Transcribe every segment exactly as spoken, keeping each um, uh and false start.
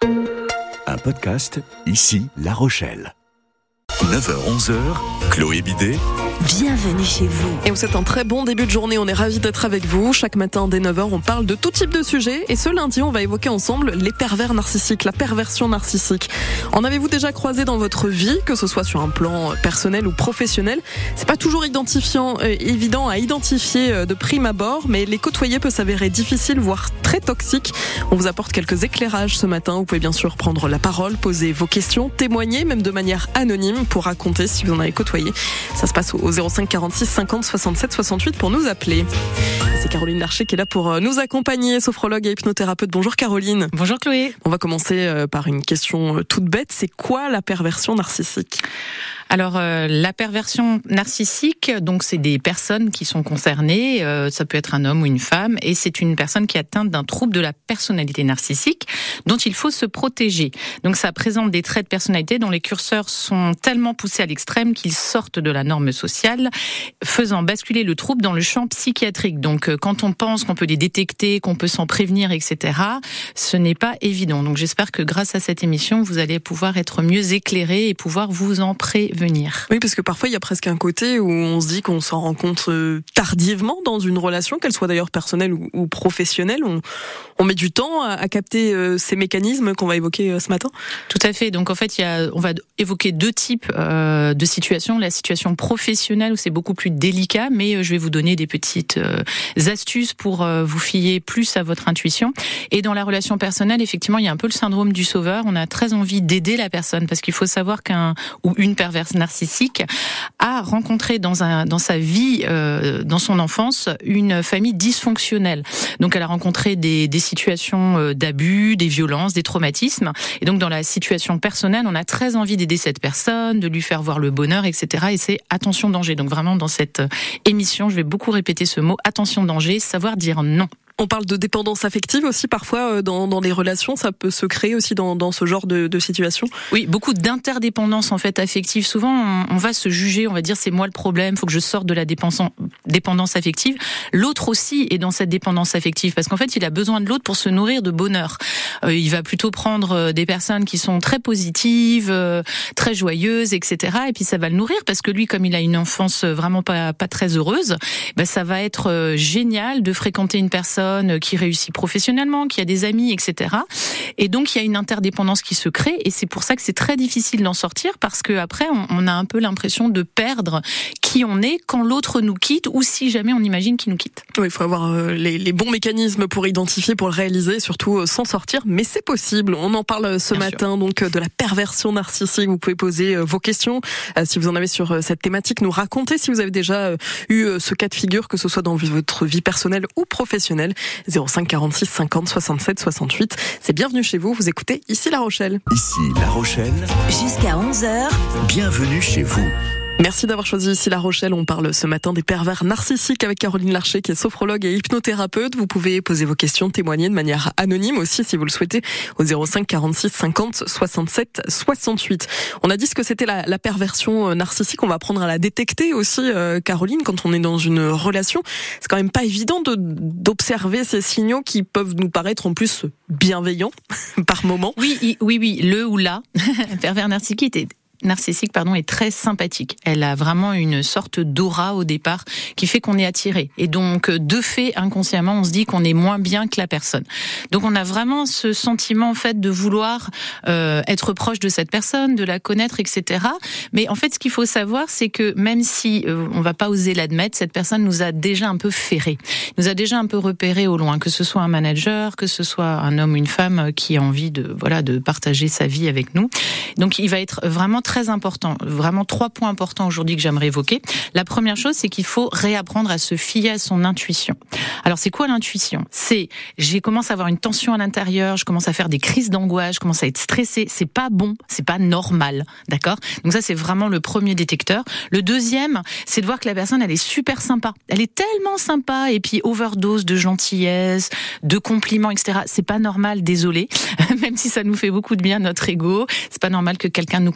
Un podcast, ici La Rochelle. neuf heures onze heures, Chloé Bidet. Bienvenue chez vous. Et vous êtes un très bon début de journée, on est ravis d'être avec vous. Chaque matin dès neuf heures, on parle de tout type de sujets. Et ce lundi, on va évoquer ensemble les pervers narcissiques, la perversion narcissique. En avez-vous déjà croisé dans votre vie, que ce soit sur un plan personnel ou professionnel? C'est pas toujours identifiant, euh, évident à identifier euh, de prime abord, mais les côtoyer peut s'avérer difficile, voire très toxique. On vous apporte quelques éclairages ce matin. Vous pouvez bien sûr prendre la parole, poser vos questions, témoigner, même de manière anonyme, pour raconter si vous en avez côtoyé. Ça se passe au zéro cinq quarante-six cinquante soixante-sept soixante-huit pour nous appeler. C'est Caroline Larcher qui est là pour nous accompagner, sophrologue et hypnothérapeute. Bonjour Caroline. Bonjour Chloé. On va commencer par une question toute bête. C'est quoi la perversion narcissique ? Alors euh, la perversion narcissique, donc c'est des personnes qui sont concernées, euh, ça peut être un homme ou une femme, et c'est une personne qui est atteinte d'un trouble de la personnalité narcissique dont il faut se protéger. Donc ça présente des traits de personnalité dont les curseurs sont tellement poussés à l'extrême qu'ils sortent de la norme sociale, faisant basculer le trouble dans le champ psychiatrique. Donc euh, quand on pense qu'on peut les détecter, qu'on peut s'en prévenir, et cetera, ce n'est pas évident. Donc j'espère que grâce à cette émission, vous allez pouvoir être mieux éclairés et pouvoir vous en prévenir. Oui, parce que parfois il y a presque un côté où on se dit qu'on s'en rend compte tardivement dans une relation, qu'elle soit d'ailleurs personnelle ou, ou professionnelle. On, on met du temps à, à capter euh, ces mécanismes qu'on va évoquer euh, ce matin. Tout à fait. Donc en fait, il y a, on va évoquer deux types euh, de situations. La situation professionnelle où c'est beaucoup plus délicat, mais euh, je vais vous donner des petites euh, astuces pour euh, vous fier plus à votre intuition. Et dans la relation personnelle, effectivement, il y a un peu le syndrome du sauveur. On a très envie d'aider la personne parce qu'il faut savoir qu'un ou une perverse narcissique a rencontré dans un dans sa vie, euh, dans son enfance, une famille dysfonctionnelle. Donc elle a rencontré des des situations d'abus, des violences, des traumatismes. Et donc dans la situation personnelle, on a très envie d'aider cette personne, de lui faire voir le bonheur, et cetera. Et c'est attention danger. Donc vraiment dans cette émission, je vais beaucoup répéter ce mot, attention danger, savoir dire non. On parle de dépendance affective aussi parfois dans, dans les relations, ça peut se créer aussi dans, dans ce genre de, de situation. Oui, beaucoup d'interdépendance en fait affective. Souvent, on, on va se juger, on va dire c'est moi le problème, faut que je sorte de la dépendance, dépendance affective. L'autre aussi est dans cette dépendance affective parce qu'en fait, il a besoin de l'autre pour se nourrir de bonheur. Euh, il va plutôt prendre des personnes qui sont très positives, euh, très joyeuses, et cetera. Et puis ça va le nourrir parce que lui, comme il a une enfance vraiment pas pas très heureuse, ben ça va être euh, génial de fréquenter une personne qui réussit professionnellement, qui a des amis, et cetera. Et donc il y a une interdépendance qui se crée, et c'est pour ça que c'est très difficile d'en sortir parce que après on, on a un peu l'impression de perdre qui on est quand l'autre nous quitte ou si jamais on imagine qu'il nous quitte. Oui, il faut avoir euh, les, les bons mécanismes pour identifier, pour le réaliser, surtout euh, s'en sortir. Mais c'est possible. On en parle ce Bien matin sûr. donc euh, de la perversion narcissique. Vous pouvez poser euh, vos questions euh, si vous en avez sur euh, cette thématique. Nous raconter si vous avez déjà euh, eu euh, ce cas de figure, que ce soit dans votre vie personnelle ou professionnelle. zéro cinq quarante-six cinquante soixante-sept soixante-huit. C'est bienvenue chez vous. Vous écoutez ici La Rochelle. Ici La Rochelle. Jusqu'à onze heures. Bienvenue chez vous. Merci d'avoir choisi ici La Rochelle. On parle ce matin des pervers narcissiques avec Caroline Larcher qui est sophrologue et hypnothérapeute. Vous pouvez poser vos questions, témoigner de manière anonyme aussi si vous le souhaitez au zéro cinq quarante-six cinquante soixante-sept soixante-huit. On a dit ce que c'était la, la perversion narcissique. On va apprendre à la détecter aussi, euh, Caroline, quand on est dans une relation. C'est quand même pas évident de, d'observer ces signaux qui peuvent nous paraître en plus bienveillants par moment. Oui, oui, oui, le ou la pervers narcissique est narcissique pardon est très sympathique. Elle a vraiment une sorte d'aura au départ qui fait qu'on est attiré. Et donc de fait inconsciemment, on se dit qu'on est moins bien que la personne. Donc on a vraiment ce sentiment en fait de vouloir euh, être proche de cette personne, de la connaître, et cetera. Mais en fait, ce qu'il faut savoir, c'est que même si euh, on va pas oser l'admettre, cette personne nous a déjà un peu ferré, nous a déjà un peu repéré au loin, que ce soit un manager, que ce soit un homme ou une femme qui a envie de voilà de partager sa vie avec nous. Donc il va être vraiment très très important, vraiment trois points importants aujourd'hui que j'aimerais évoquer. La première chose, c'est qu'il faut réapprendre à se fier à son intuition. Alors c'est quoi l'intuition ? C'est, j'ai commencé à avoir une tension à l'intérieur, je commence à faire des crises d'angoisse, je commence à être stressée, c'est pas bon, c'est pas normal, d'accord ? Donc ça c'est vraiment le premier détecteur. Le deuxième, c'est de voir que la personne elle est super sympa, elle est tellement sympa et puis overdose de gentillesse, de compliments, et cetera. C'est pas normal, désolé, même si ça nous fait beaucoup de bien notre ego, c'est pas normal que quelqu'un nous complimente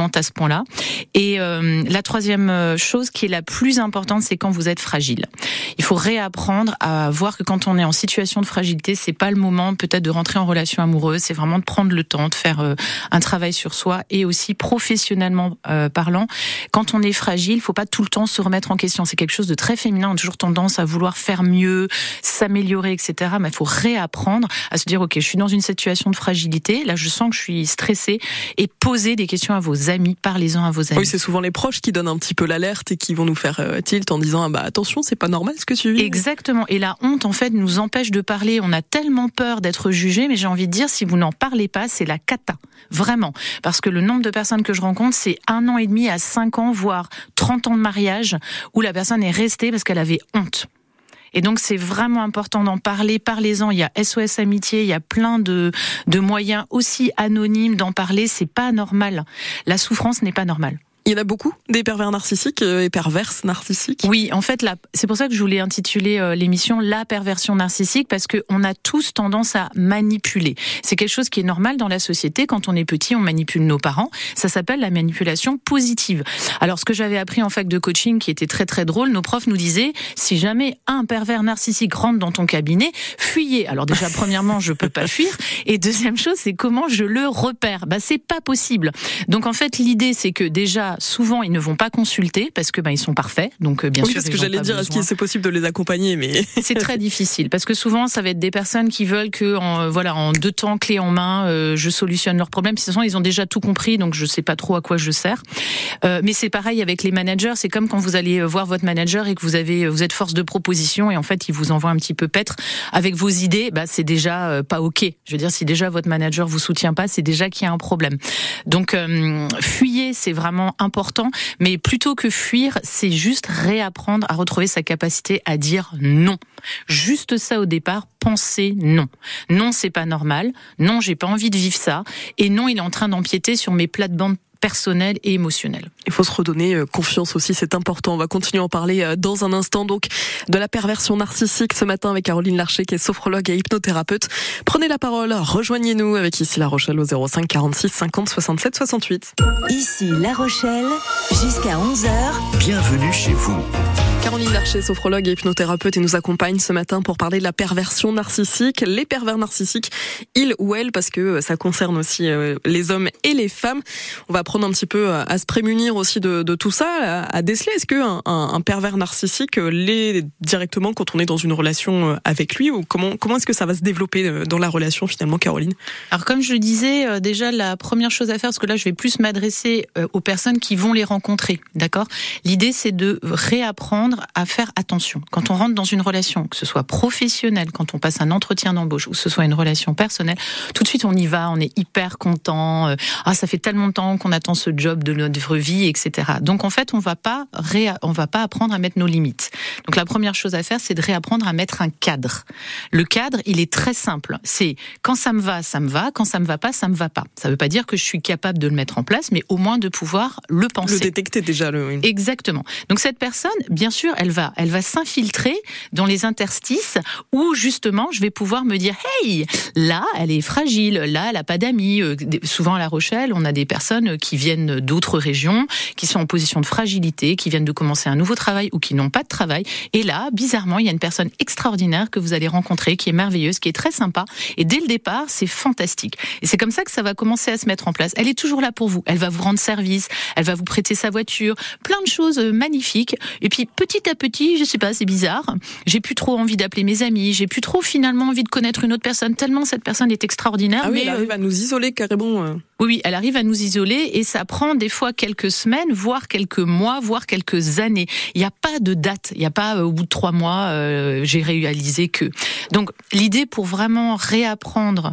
violente à ce point-là. Et euh, la troisième chose qui est la plus importante, c'est quand vous êtes fragile. Il faut réapprendre à voir que quand on est en situation de fragilité, c'est pas le moment peut-être de rentrer en relation amoureuse, c'est vraiment de prendre le temps de faire euh, un travail sur soi et aussi professionnellement euh, parlant. Quand on est fragile, il faut pas tout le temps se remettre en question. C'est quelque chose de très féminin. On a toujours tendance à vouloir faire mieux, s'améliorer, et cetera. Mais il faut réapprendre à se dire, ok, je suis dans une situation de fragilité. Là, je sens que je suis stressée et poser des questions à vos amis. Parlez-en à vos amis. Oui, c'est souvent les proches qui donnent un petit peu l'alerte et qui vont nous faire euh, tilt en disant, ah bah attention, c'est pas normal ce que tu vis. Exactement. Et la honte, en fait, nous empêche de parler. On a tellement peur d'être jugé, mais j'ai envie de dire, si vous n'en parlez pas, c'est la cata. Vraiment. Parce que le nombre de personnes que je rencontre, c'est un an et demi à cinq ans, voire trente ans de mariage, où la personne est restée parce qu'elle avait honte. Et donc, c'est vraiment important d'en parler. Parlez-en. Il y a S O S Amitié, il y a plein de, de moyens aussi anonymes d'en parler. C'est pas normal. La souffrance n'est pas normale. Il y en a beaucoup, des pervers narcissiques et perverses narcissiques. Oui, en fait, là, c'est pour ça que je voulais intituler euh, l'émission « La perversion narcissique » parce qu'on a tous tendance à manipuler. C'est quelque chose qui est normal dans la société. Quand on est petit, on manipule nos parents. Ça s'appelle la manipulation positive. Alors, ce que j'avais appris en fac de coaching, qui était très très drôle, nos profs nous disaient « Si jamais un pervers narcissique rentre dans ton cabinet, fuyez ». Alors déjà, premièrement, je peux pas fuir. Et deuxième chose, c'est comment je le repère. Bah, c'est pas possible. Donc, en fait, l'idée, c'est que déjà, souvent, ils ne vont pas consulter parce que ben ils sont parfaits. Donc bien oui, sûr, c'est ce que j'allais dire. Est-ce que c'est possible de les accompagner, mais c'est très difficile parce que souvent, ça va être des personnes qui veulent que, en, voilà, en deux temps, clé en main, euh, je solutionne leurs problèmes. De toute façon, ils ont déjà tout compris, donc je sais pas trop à quoi je sers. Euh, mais c'est pareil avec les managers. C'est comme quand vous allez voir votre manager et que vous avez, vous êtes force de proposition et en fait, il vous envoie un petit peu paître avec vos idées. Bah, c'est déjà euh, pas ok. Je veux dire, si déjà votre manager vous soutient pas, c'est déjà qu'il y a un problème. Donc, euh, fuyez, c'est vraiment important, mais plutôt que fuir, c'est juste réapprendre à retrouver sa capacité à dire non. Juste ça au départ, penser non. Non, c'est pas normal. Non, j'ai pas envie de vivre ça. Et non, il est en train d'empiéter sur mes plates-bandes personnelles et émotionnelles. Il faut se redonner confiance aussi, c'est important. On va continuer à en parler dans un instant, donc, de la perversion narcissique ce matin avec Caroline Larcher, qui est sophrologue et hypnothérapeute. Prenez la parole, rejoignez-nous avec Ici La Rochelle au zéro cinq quarante-six cinquante soixante-sept soixante-huit. Ici La Rochelle, jusqu'à onze heures. Bienvenue chez vous. Caroline Larcher, sophrologue et hypnothérapeute, et nous accompagne ce matin pour parler de la perversion narcissique. Les pervers narcissiques, ils ou elles, parce que ça concerne aussi les hommes et les femmes. On va apprendre un petit peu à se prémunir aussi de, de tout ça, à déceler. Est-ce qu'un un, un pervers narcissique l'est directement quand on est dans une relation avec lui, ou comment, comment est-ce que ça va se développer dans la relation finalement, Caroline? Alors comme je le disais, déjà la première chose à faire, parce que là je vais plus m'adresser aux personnes qui vont les rencontrer, d'accord? L'idée c'est de réapprendre à faire attention. Quand on rentre dans une relation, que ce soit professionnelle, quand on passe un entretien d'embauche, ou que ce soit une relation personnelle, tout de suite on y va, on est hyper content. Ah, ça fait tellement de temps qu'on attend ce job de notre vie, et cetera. Donc en fait, on va pas ré... on va pas apprendre à mettre nos limites. Donc la première chose à faire, c'est de réapprendre à mettre un cadre. Le cadre, il est très simple. C'est quand ça me va, ça me va. Quand ça me va pas, ça me va pas. Ça veut pas dire que je suis capable de le mettre en place, mais au moins de pouvoir le penser. Le détecter déjà. Le... Exactement. Donc cette personne, bien sûr, elle va, elle va s'infiltrer dans les interstices où justement, je vais pouvoir me dire, hey, là, elle est fragile, là, elle a pas d'amis. Souvent à La Rochelle, on a des personnes qui viennent d'autres régions, qui sont en position de fragilité, qui viennent de commencer un nouveau travail ou qui n'ont pas de travail. Et là, bizarrement, il y a une personne extraordinaire que vous allez rencontrer, qui est merveilleuse, qui est très sympa. Et dès le départ, c'est fantastique. Et c'est comme ça que ça va commencer à se mettre en place. Elle est toujours là pour vous. Elle va vous rendre service. Elle va vous prêter sa voiture. Plein de choses magnifiques. Et puis, petit à petit, je sais pas, c'est bizarre. J'ai plus trop envie d'appeler mes amis. J'ai plus trop finalement envie de connaître une autre personne. Tellement cette personne est extraordinaire. Ah oui, mais elle arrive à nous isoler carrément. Euh... Oui, oui, elle arrive à nous isoler et ça prend des fois quelques semaines, voire quelques mois, voire quelques années. Il n'y a pas de date. Il n'y a pas euh, au bout de trois mois, euh, j'ai réalisé que. Donc, l'idée pour vraiment réapprendre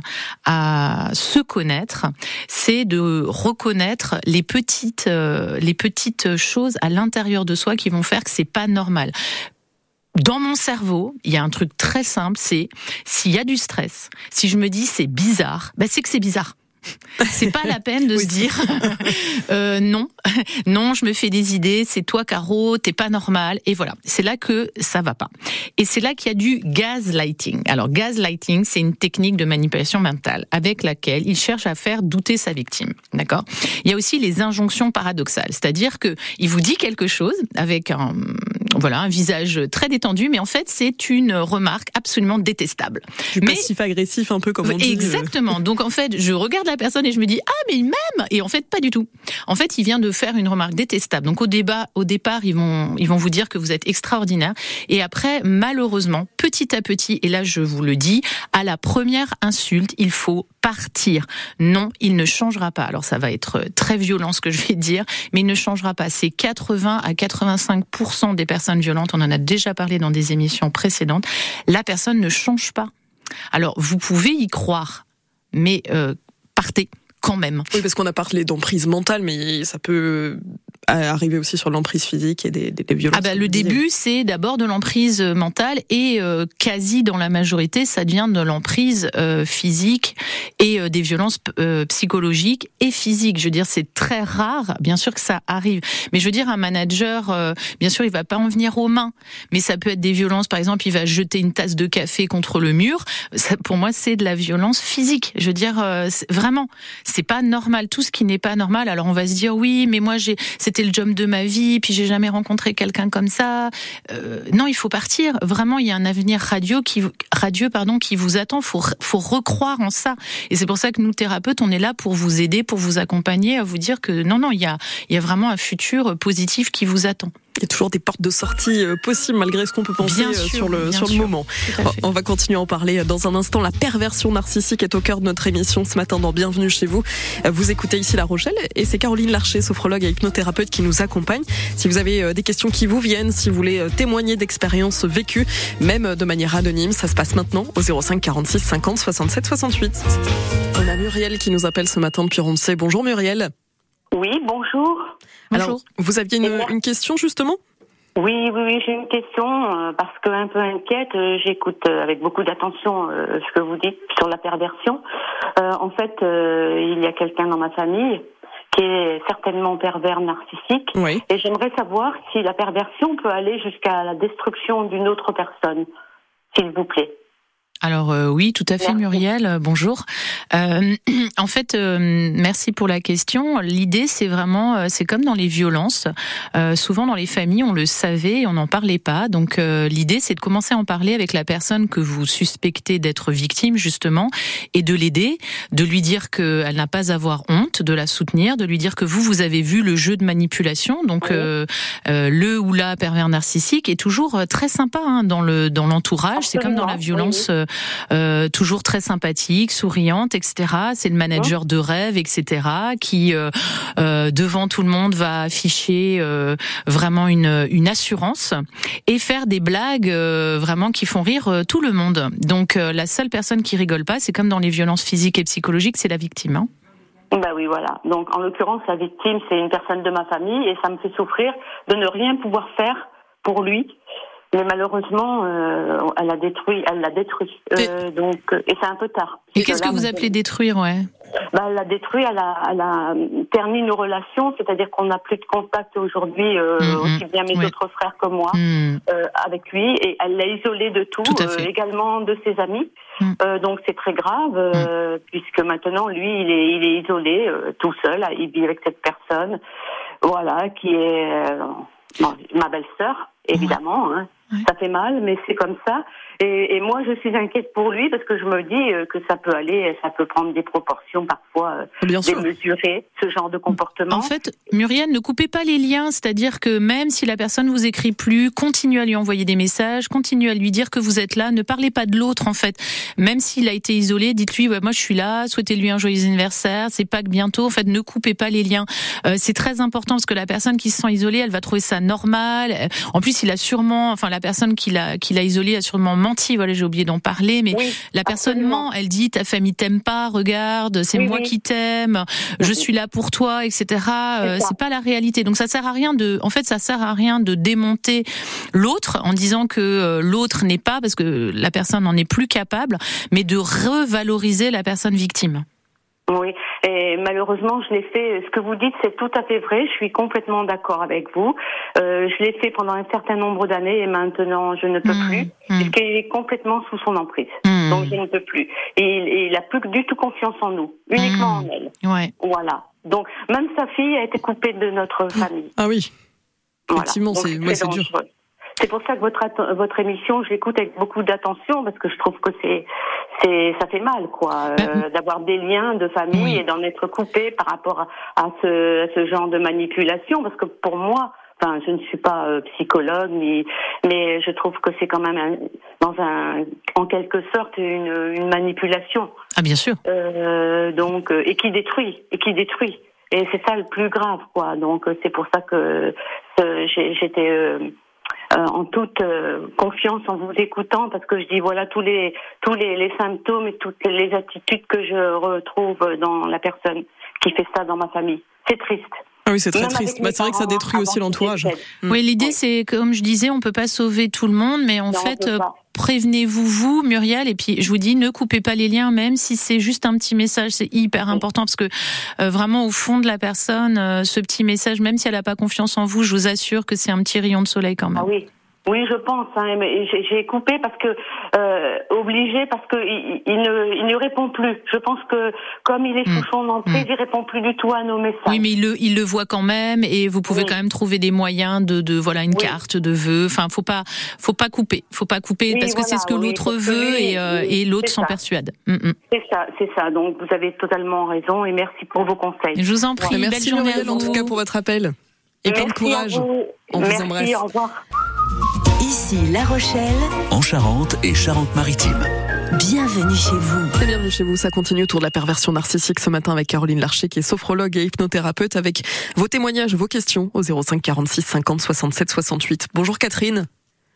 à se connaître, c'est de reconnaître les petites, euh, les petites choses à l'intérieur de soi qui vont faire que c'est pas normal. Dans mon cerveau, il y a un truc très simple, c'est s'il y a du stress, si je me dis c'est bizarre, ben c'est que c'est bizarre. C'est pas la peine de oui. se dire euh, non, non, je me fais des idées, c'est toi Caro, t'es pas normal, et voilà. C'est là que ça va pas. Et c'est là qu'il y a du gaslighting. Alors gaslighting, c'est une technique de manipulation mentale avec laquelle il cherche à faire douter sa victime. D'accord ? Il y a aussi les injonctions paradoxales, c'est-à-dire que il vous dit quelque chose avec un voilà un visage très détendu, mais en fait c'est une remarque absolument détestable. Du passif-agressif un peu comme on dit. Exactement. Donc en fait, je regarde la personne et je me dis ah mais il m'aime, et en fait pas du tout. En fait, il vient de faire une remarque détestable. Donc au débat, au départ, ils vont ils vont vous dire que vous êtes extraordinaire, et après malheureusement, petit à petit, et là je vous le dis, à la première insulte, il faut partir. Non, il ne changera pas. Alors ça va être très violent ce que je vais dire, mais il ne changera pas. C'est quatre-vingts à quatre-vingt-cinq pour cent des personnes violentes, on en a déjà parlé dans des émissions précédentes, la personne ne change pas. Alors vous pouvez y croire, mais euh, partez quand même. Oui, parce qu'on a parlé d'emprise mentale, mais ça peut arriver aussi sur l'emprise physique et des, des, des violences. Ah bah, le début, c'est d'abord de l'emprise mentale, et euh, quasi dans la majorité, ça devient de l'emprise euh, physique et euh, des violences euh, psychologiques et physiques. Je veux dire, c'est très rare, bien sûr que ça arrive. Mais je veux dire, un manager, euh, bien sûr, il va pas en venir aux mains, mais ça peut être des violences, par exemple, il va jeter une tasse de café contre le mur. Ça, pour moi, c'est de la violence physique. Je veux dire, euh, c'est, vraiment, c'est pas normal. Tout ce qui n'est pas normal, alors on va se dire, oui, mais moi, j'ai, c'était le job de ma vie, puis j'ai jamais rencontré quelqu'un comme ça. Euh, non, il faut partir. Vraiment, il y a un avenir radieux qui, radieux, pardon, qui vous attend. Faut, faut recroire en ça. Et c'est pour ça que nous, thérapeutes, on est là pour vous aider, pour vous accompagner, à vous dire que non, non, il y a, il y a vraiment un futur positif qui vous attend. Il y a toujours des portes de sortie possibles malgré ce qu'on peut penser bien sûr, sur le, sur le sûr. moment. On va continuer à en parler dans un instant. La perversion narcissique est au cœur de notre émission ce matin dans Bienvenue chez vous. Vous écoutez ici La Rochelle, et c'est Caroline Larcher, sophrologue et hypnothérapeute, qui nous accompagne. Si vous avez des questions qui vous viennent, si vous voulez témoigner d'expériences vécues, même de manière anonyme, ça se passe maintenant au zéro cinq quarante-six cinquante soixante-sept soixante-huit. On a Muriel qui nous appelle ce matin depuis Roncey. Bonjour Muriel. Oui, bonjour. Alors, Bonjour. vous aviez une, une question justement ? Oui, oui, oui, j'ai une question euh, parce que un peu inquiète. Euh, j'écoute euh, avec beaucoup d'attention euh, ce que vous dites sur la perversion. Euh, en fait, euh, il y a quelqu'un dans ma famille qui est certainement pervers narcissique, Oui. et j'aimerais savoir si la perversion peut aller jusqu'à la destruction d'une autre personne, s'il vous plaît. Alors euh, oui, tout à fait, Merci. Muriel. Euh, bonjour. Euh, en fait, euh, merci pour la question. L'idée, c'est vraiment, euh, c'est comme dans les violences. Euh, souvent dans les familles, on le savait et on n'en parlait pas. Donc euh, l'idée, c'est de commencer à en parler avec la personne que vous suspectez d'être victime, justement, et de l'aider, de lui dire qu'elle n'a pas à avoir honte, de la soutenir, de lui dire que vous, vous avez vu le jeu de manipulation. Donc Oui. euh, euh, le ou la pervers narcissique est toujours très sympa hein, dans le dans l'entourage. C'est comme dans la violence. Oui, oui. Euh, toujours très sympathique, souriante, et cetera. C'est le manager de rêve, et cetera. Qui euh, euh, devant tout le monde va afficher euh, vraiment une, une assurance et faire des blagues euh, vraiment qui font rire euh, tout le monde. Donc euh, la seule personne qui rigole pas, c'est comme dans les violences physiques et psychologiques, c'est la victime. Hein. Bah oui, voilà. Donc en l'occurrence, la victime, c'est une personne de ma famille, et ça me fait souffrir de ne rien pouvoir faire pour lui. Mais malheureusement, euh, elle a détruit, elle l'a détruit. Euh, donc, et c'est un peu tard. Et qu'est-ce que vous appelez détruire, ouais? Bah, elle l'a détruit, elle a, elle a terni nos relations, c'est-à-dire qu'on n'a plus de contact aujourd'hui, euh, mmh, aussi bien mes ouais. autres frères que moi, mmh. euh, avec lui, et elle l'a isolé de tout, tout euh, également de ses amis. Mmh. Euh, donc c'est très grave, euh, mmh. puisque maintenant lui, il est, il est isolé, euh, tout seul, il vit avec cette personne, voilà, qui est euh, ma belle-sœur, évidemment. Hein. Ouais. Ça fait mal, mais c'est comme ça. Et, et moi, je suis inquiète pour lui parce que je me dis que ça peut aller, ça peut prendre des proportions parfois Bien démesurées, ce genre de comportement. En fait, Muriel, ne coupez pas les liens, c'est-à-dire que même si la personne vous écrit plus, continuez à lui envoyer des messages, continuez à lui dire que vous êtes là, ne parlez pas de l'autre en fait. Même s'il a été isolé, dites-lui ouais, moi je suis là, souhaitez-lui un joyeux anniversaire, c'est Pâques bientôt. En fait, ne coupez pas les liens. Euh, c'est très important parce que la personne qui se sent isolée, elle va trouver ça normal. En plus, il a sûrement, enfin la personne qui l'a qui l'a isolé a sûrement menti, voilà, j'ai oublié d'en parler, mais oui, la personne absolument. ment, elle dit ta famille t'aime pas, regarde, c'est oui, moi oui. qui t'aime, je suis là pour toi, et cetera. C'est, euh, c'est pas la réalité. Donc ça sert à rien de, en fait, ça sert à rien de démonter l'autre en disant que euh, l'autre n'est pas, parce que la personne n'en est plus capable, mais de revaloriser la personne victime. Oui, et malheureusement, je l'ai fait. Ce que vous dites, c'est tout à fait vrai. Je suis complètement d'accord avec vous. Euh, je l'ai fait pendant un certain nombre d'années et maintenant, je ne peux mmh, plus, mmh. puisqu'il est complètement sous son emprise. Mmh. Donc, je ne peux plus. Et il, et il a plus du tout confiance en nous, uniquement mmh. en elle. Ouais. Voilà. Donc, même sa fille a été coupée de notre famille. Ah oui. Effectivement, voilà. c'est, ouais, c'est dur. C'est pour ça que votre votre émission, je l'écoute avec beaucoup d'attention parce que je trouve que c'est c'est ça fait mal quoi bah, euh, d'avoir des liens de famille oui. et d'en être coupé par rapport à, à ce à ce genre de manipulation parce que pour moi, enfin je ne suis pas euh, psychologue mais mais je trouve que c'est quand même un, dans un en quelque sorte une une manipulation. Ah bien sûr. Euh, donc et qui détruit et qui détruit et c'est ça le plus grave quoi. Donc c'est pour ça que euh, j'ai, j'étais euh, Euh, en toute euh, confiance en vous écoutant parce que je dis voilà tous les tous les, les symptômes et toutes les attitudes que je retrouve dans la personne qui fait ça dans ma famille. C'est triste. Ah oui, c'est très Même triste. Bah, c'est vrai que ça détruit aussi l'entourage. Mmh. Oui, l'idée, oui. c'est, comme je disais, on peut pas sauver tout le monde, mais en non, fait, euh, prévenez-vous, vous, Muriel, et puis je vous dis, ne coupez pas les liens, même si c'est juste un petit message, c'est hyper important, parce que euh, vraiment, au fond de la personne, euh, ce petit message, même si elle n'a pas confiance en vous, je vous assure que c'est un petit rayon de soleil quand même. Ah oui. Oui, je pense. Hein, mais j'ai, j'ai coupé parce que euh, obligé parce que il, il ne il ne répond plus. Je pense que comme il est sous son emprise, mmh. il répond plus du tout à nos messages. Oui, mais il le il le voit quand même et vous pouvez oui. quand même trouver des moyens de de voilà une oui. carte de vœux. Enfin, faut pas faut pas couper, faut pas couper oui, parce que voilà, c'est ce que oui, l'autre veut lui, et euh, et l'autre s'en persuade. Mmh. C'est ça, c'est ça. Donc vous avez totalement raison et merci pour vos conseils. Je vous en prie. Ouais, merci belle journée Muriel, à vous. en tout cas pour votre appel et plein de courage. On merci, vous embrasse. Au revoir. Ici La Rochelle, en Charente et Charente-Maritime. Bienvenue chez vous. C'est bienvenue chez vous. Ça continue autour de la perversion narcissique ce matin avec Caroline Larcher qui est sophrologue et hypnothérapeute avec vos témoignages, vos questions au zéro cinq quarante-six cinquante soixante-sept soixante-huit. Bonjour Catherine.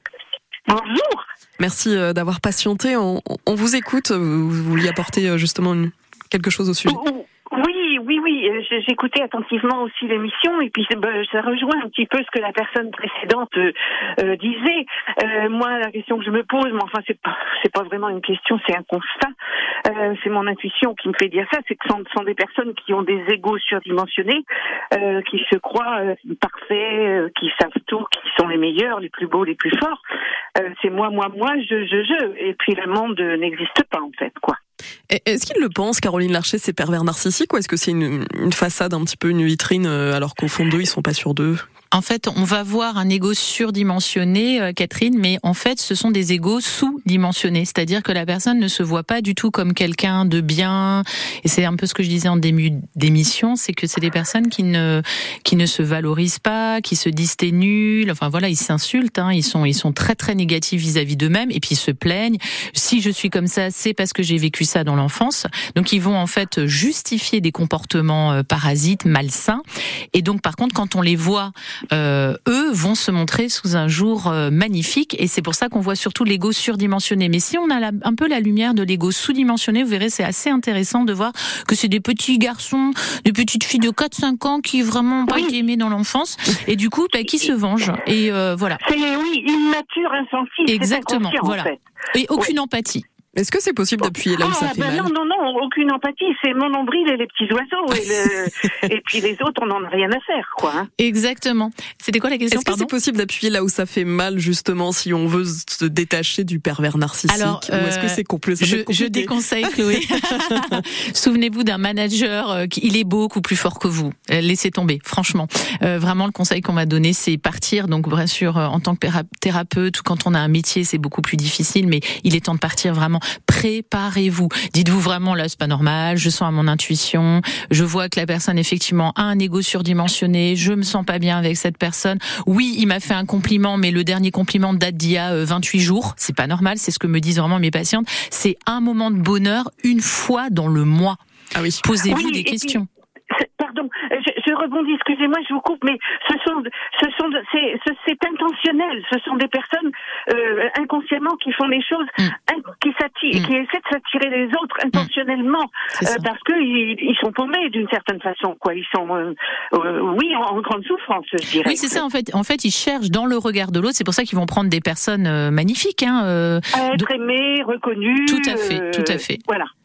Bonjour. Merci d'avoir patienté. On, on vous écoute. Vous vouliez apporter justement une, quelque chose au sujet. Oui, oui, oui, j'écoutais attentivement aussi l'émission et puis ben, ça rejoint un petit peu ce que la personne précédente euh, euh, disait. Euh, moi, la question que je me pose, mais enfin c'est pas, c'est pas vraiment une question, c'est un constat. Euh, c'est mon intuition qui me fait dire ça, c'est que ce sont, sont des personnes qui ont des égos surdimensionnés, euh, qui se croient euh, parfaits, euh, qui savent tout, qui sont les meilleurs, les plus beaux, les plus forts. Euh, c'est moi, moi, moi, je, je, je. Et puis le monde n'existe pas en fait, quoi. Est-ce qu'il le pense, Caroline Larcher, ces pervers narcissiques, ou est-ce que c'est une, une façade, un petit peu une vitrine, alors qu'au fond d'eux, ils sont pas sûrs d'eux ? En fait, on va voir un ego surdimensionné, euh, Catherine, mais en fait, ce sont des égos sous-dimensionnés. C'est-à-dire que la personne ne se voit pas du tout comme quelqu'un de bien. Et c'est un peu ce que je disais en début d'émission, c'est que c'est des personnes qui ne qui ne se valorisent pas, qui se disent t'es nul. Enfin voilà, ils s'insultent. Hein, ils sont ils sont très très négatifs vis-à-vis d'eux-mêmes et puis ils se plaignent. Si je suis comme ça, c'est parce que j'ai vécu ça dans l'enfance. Donc ils vont en fait justifier des comportements euh, parasites, malsains. Et donc par contre, quand on les voit Euh, eux vont se montrer sous un jour euh, magnifique et c'est pour ça qu'on voit surtout l'ego surdimensionné. Mais si on a la, un peu la lumière de l'ego sous-dimensionné, vous verrez, c'est assez intéressant de voir que c'est des petits garçons, des petites filles de quatre cinq ans qui vraiment pas été aimés dans l'enfance et du coup bah, qui se vengent. Et euh, voilà. C'est oui, immature, insensible. Exactement, voilà. En fait. Et aucune ouais. empathie. Est-ce que c'est possible d'appuyer là où ah, ça fait ben mal ? Non, non, non, aucune empathie. C'est mon nombril et les petits oiseaux. Et, le... et puis les autres, on n'en a rien à faire, quoi. Hein. Exactement. C'était quoi la question ? Est-ce que pardon c'est possible d'appuyer là où ça fait mal, justement, si on veut se détacher du pervers narcissique ? Alors, euh, ou est-ce que c'est complet je, je déconseille, Chloé. Souvenez-vous d'un manager, euh, qui, il est beaucoup plus fort que vous. Euh, laissez tomber, franchement. Euh, vraiment, le conseil qu'on m'a donné, c'est partir. Donc, bien sûr, euh, en tant que thérapeute ou quand on a un métier, c'est beaucoup plus difficile, mais il est temps de partir vraiment. Préparez-vous. Dites-vous vraiment, là, c'est pas normal, je sens à mon intuition, je vois que la personne, effectivement, a un ego surdimensionné, je me sens pas bien avec cette personne. Oui, il m'a fait un compliment, mais le dernier compliment date d'il y a vingt-huit jours. C'est pas normal, c'est ce que me disent vraiment mes patientes. C'est un moment de bonheur une fois dans le mois. Ah oui. Posez-vous oui, des questions. Puis, pardon, je, je rebondis, excusez-moi, je vous coupe, mais ce sont, ce sont, c'est, c'est intentionnel. Ce sont des personnes euh, inconsciemment qui font les choses, mm. qui s'attirent, mm. qui essaient de s'attirer les autres intentionnellement, mm. euh, parce que ils, ils sont paumés d'une certaine façon, quoi. Ils sont, euh, euh, oui, en, en grande souffrance, je dirais. Oui, c'est ça. En fait, en fait, ils cherchent dans le regard de l'autre. C'est pour ça qu'ils vont prendre des personnes euh, magnifiques, hein. Euh, à être de... aimés, reconnus. Tout à fait, euh, tout à fait. Voilà.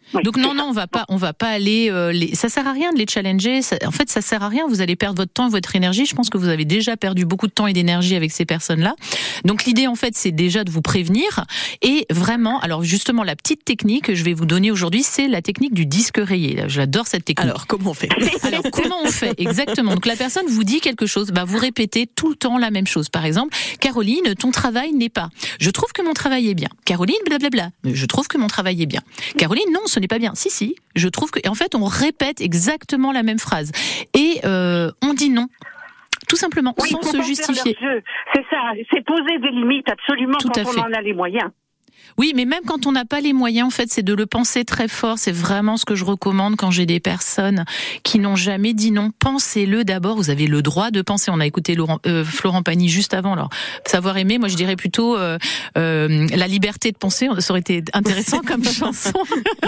Oui, Donc non, non, on va pas, on va pas aller. Euh, les... Ça sert à rien de les challenger. Ça... En fait, ça sert à rien. Vous allez perdre votre temps, votre énergie. Je pense que vous avez déjà perdu beaucoup de temps et d'énergie avec ces personnes-là. Donc l'idée, en fait, c'est déjà de vous prévenir et vraiment. Alors justement, la petite technique que je vais vous donner aujourd'hui, c'est la technique du disque rayé. J'adore cette technique. Alors comment on fait Alors comment on fait exactement? Donc la personne vous dit quelque chose, bah vous répétez tout le temps la même chose. Par exemple, Caroline, ton travail n'est pas. Je trouve que mon travail est bien. Caroline, blablabla. Je trouve que mon travail est bien. Caroline, non, ce n'est pas bien. Si, si, je trouve que... Et en fait, on répète exactement la même phrase. Et euh, on dit non. Tout simplement, oui, sans se justifier. C'est ça, c'est poser des limites absolument Tout quand on en a les moyens. Oui, mais même quand on n'a pas les moyens, en fait, c'est de le penser très fort. C'est vraiment ce que je recommande quand j'ai des personnes qui n'ont jamais dit non. Pensez-le d'abord. Vous avez le droit de penser. On a écouté Laurent, euh, Florent Pagny juste avant. Alors, savoir aimer, moi, je dirais plutôt euh, euh, la liberté de penser. Ça aurait été intéressant comme chanson.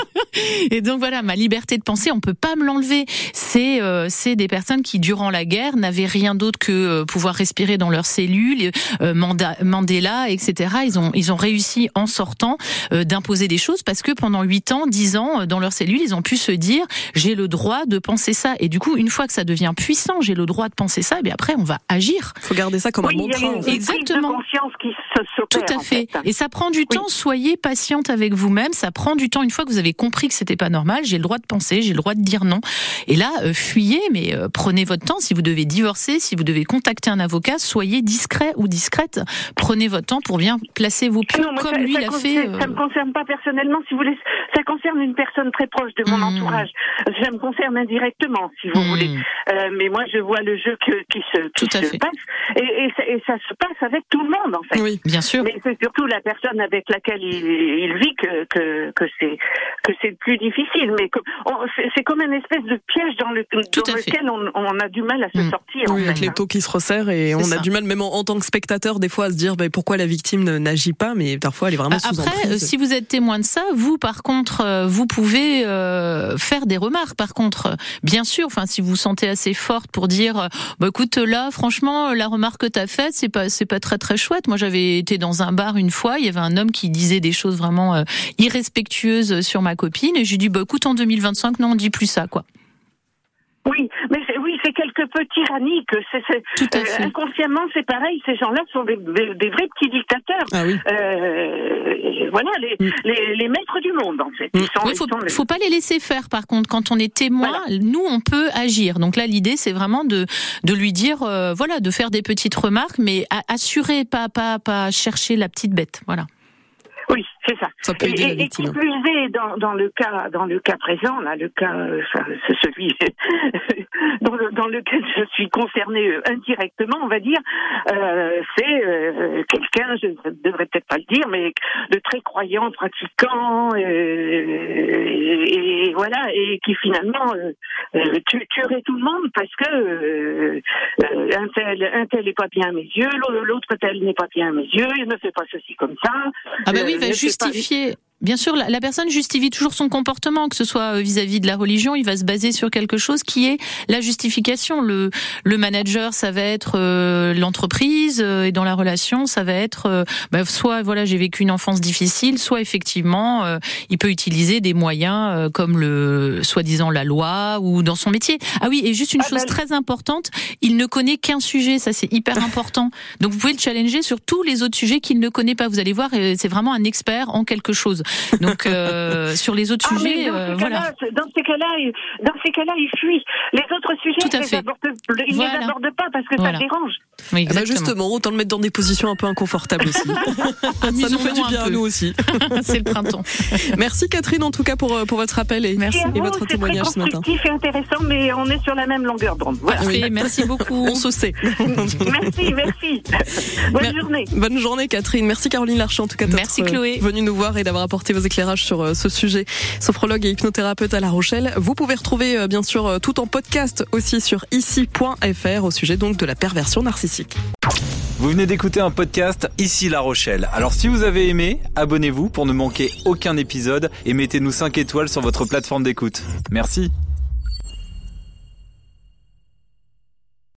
Et donc voilà, ma liberté de penser, on peut pas me l'enlever. C'est euh, c'est des personnes qui, durant la guerre, n'avaient rien d'autre que euh, pouvoir respirer dans leurs cellules. Euh, Manda, Mandela, et cetera. Ils ont ils ont réussi en sortant euh, d'imposer des choses parce que pendant huit ans, dix ans, dans leurs cellules, ils ont pu se dire j'ai le droit de penser ça. Et du coup, une fois que ça devient puissant, j'ai le droit de penser ça, et bien après on va agir. Il faut garder ça comme oui, un mantra. Il y a une Exactement. prise de conscience qui s'opère. Tout à fait. En fait. Et ça prend du temps. Oui. Soyez patiente avec vous-même. Ça prend du temps. Une fois que vous avez compris que c'était pas normal, j'ai le droit de penser, j'ai le droit de dire non. Et là, euh, fuyez, mais euh, prenez votre temps. Si vous devez divorcer, si vous devez contacter un avocat, soyez discret ou discrète. Prenez votre temps pour bien placer vos pieds, comme ça, lui ça l'a concerne, fait. Euh... Ça me concerne pas personnellement, si vous voulez. Ça concerne une personne très proche de mon mmh. entourage. Ça me concerne indirectement, si vous mmh. voulez. Euh, mais moi, je vois le jeu que, qui se, qui tout à se fait. passe, et, et, ça, et ça se passe avec tout le monde, en fait. Oui, bien sûr. Mais c'est surtout la personne avec laquelle il, il vit que que, que c'est que c'est le plus difficile. Mais que, on, c'est, c'est comme une espèce de piège dans, le, dans lequel on, on a du mal à se mmh. sortir. Oui, en avec fait, les hein. taux qui se resserrent et c'est on ça. a du mal, même en, en tant que spectateur, des fois, à se dire bah, pourquoi la victime n'agit pas, mais parfois elle est vraiment sous emprise. Après, si vous êtes témoin de ça, vous, par contre, euh, vous pouvez euh, faire des remarques. Par contre, bien sûr, enfin, si vous vous sentez assez forte pour dire, bah écoute, là, franchement, la remarque que t'as faite, c'est pas, c'est pas très très chouette. Moi, j'avais été dans un bar une fois, il y avait un homme qui disait des choses vraiment euh, irrespectueuses sur ma copine, et j'ai dit, bah écoute, en deux mille vingt-cinq, non, on dit plus ça, quoi. Oui, mais c'est, oui, c'est quelque peu tyrannique. C'est, c'est, Tout à fait. Euh, inconsciemment, c'est pareil. Ces gens-là sont des, des, des vrais petits dictateurs. Ah oui. Euh, voilà, les, mm. les, les maîtres du monde, en fait. Il mm. faut, les... faut pas les laisser faire. Par contre, quand on est témoin, voilà. nous, on peut agir. Donc là, l'idée, c'est vraiment de de lui dire, euh, voilà, de faire des petites remarques, mais à, assurer, pas pas pas chercher la petite bête. Voilà. Oui, c'est ça. Ça peut aider et, la victime. Et qui plus est, dans, dans le cas, dans le cas présent, là, le cas, enfin, c'est celui dans, le, dans lequel je suis concernée indirectement, on va dire, euh, c'est euh, quelqu'un, je ne devrais peut-être pas le dire, mais de très croyant, pratiquant, euh, et, et voilà, et qui finalement euh, tu, tuerait tout le monde parce que euh, un tel, un tel n'est pas bien à mes yeux, l'autre tel n'est pas bien à mes yeux, il ne fait pas ceci comme ça. Ah ben oui, il va justifier. Bien sûr, la, la personne justifie toujours son comportement, que ce soit vis-à-vis de la religion, il va se baser sur quelque chose qui est la justification. Le, le manager, ça va être euh, l'entreprise, euh, et dans la relation, ça va être euh, bah, soit voilà, j'ai vécu une enfance difficile, soit effectivement, euh, il peut utiliser des moyens euh, comme le soi-disant la loi ou dans son métier. Ah oui, et juste une ah chose ben... très importante, il ne connaît qu'un sujet, ça c'est hyper important. Donc vous pouvez le challenger sur tous les autres sujets qu'il ne connaît pas. Vous allez voir, c'est vraiment un expert en quelque chose. Donc euh, sur les autres ah, sujets, euh, voilà. Dans ces cas-là, il, dans ces cas-là, il fuit. Les autres sujets, Tout à il fait. ne voilà. les aborde pas parce que voilà. ça dérange. Oui, bah justement, autant le mettre dans des positions un peu inconfortables aussi. Ça nous fait du bien à nous aussi. C'est le printemps. Merci Catherine en tout cas pour pour votre appel et, merci. et, et votre c'est témoignage ce matin. C'est très constructif et intéressant, mais on est sur la même longueur d'onde. Voilà. Parfait, oui. Merci beaucoup. On se sait. Merci, merci. Bonne Mer- journée. Bonne journée Catherine. Merci Caroline Larcher en tout cas d'être merci, Chloé. venue nous voir et d'avoir apporté vos éclairages sur ce sujet. Sophrologue et hypnothérapeute à La Rochelle. Vous pouvez retrouver bien sûr tout en podcast aussi sur ici point f r au sujet donc de la perversion narcissique. Vous venez d'écouter un podcast Ici La Rochelle. Alors si vous avez aimé, abonnez-vous pour ne manquer aucun épisode et mettez-nous cinq étoiles sur votre plateforme d'écoute. Merci.